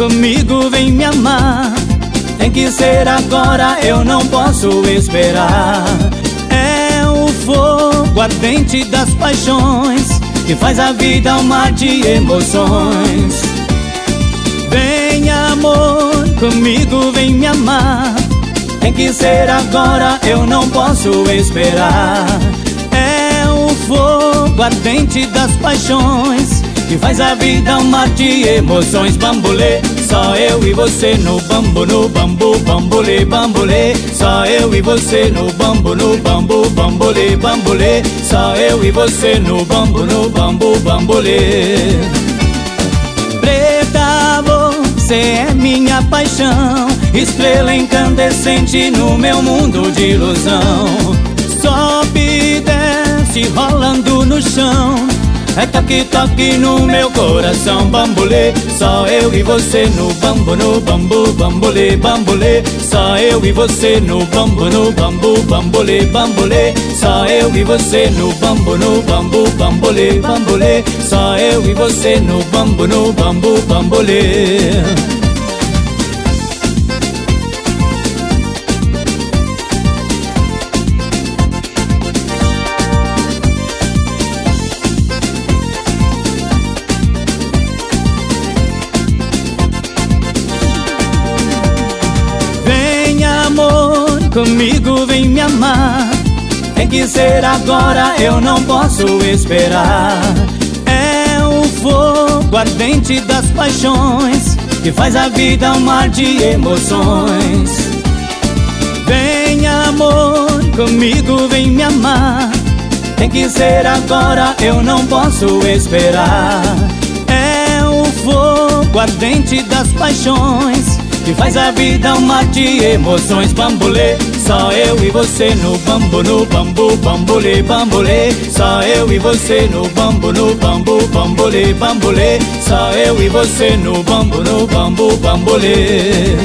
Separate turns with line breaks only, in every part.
comigo vem me amar. Tem que ser agora, eu não posso esperar. É o fogo ardente das paixões que faz a vida um mar de emoções. Vem amor, comigo vem me amar. Tem que ser agora, eu não posso esperar. É o fogo ardente das paixões que faz a vida um mar de emoções. Bambolê, só eu e você no bambu, no bambu, bambolê, bambolê. Só eu e você no bambu, bambolê, bambolê. Só eu e você no bambu, bambolê. Preta, você é minha paixão, estrela incandescente no meu mundo de ilusão. Sobe e desce rolando no chão, é toque, toque no meu coração. Bambolê, só eu e você no bambu, bambolê, bambolê. Só eu e você no bambu, bambolê, bambolê. Só eu e você no bambu, bambolê, bambolê. Só eu e você no bambu, bambolê. Comigo vem me amar. Tem que ser agora, eu não posso esperar. É o fogo ardente das paixões que faz a vida um mar de emoções. Vem amor, comigo vem me amar. Tem que ser agora, eu não posso esperar. É o fogo ardente das paixões que faz a vida um mar de emoções. Bambolê, só eu e você no bambu, bambolê, bambolê. Só eu e você no bambu, bambolê, bambolê. Só eu e você no bambu, bambolê.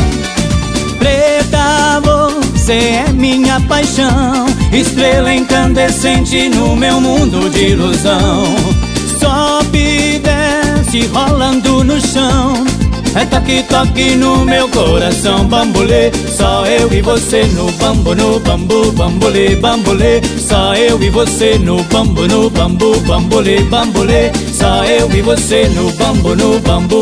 Preta, você é minha paixão, estrela incandescente no meu mundo de ilusão. Sobe e desce rolando no chão, é toque, toque no meu coração. Bambolê, só eu e você no bambu, bambolê, bambolê. Só eu e você no bambu, bambolê, bambolê. Só eu e você no bambu,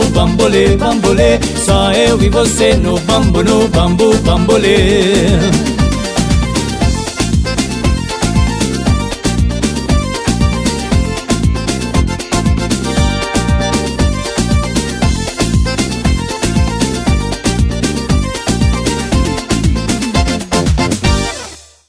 bambolê, bambolê. Só eu e você no bambu, bambolê.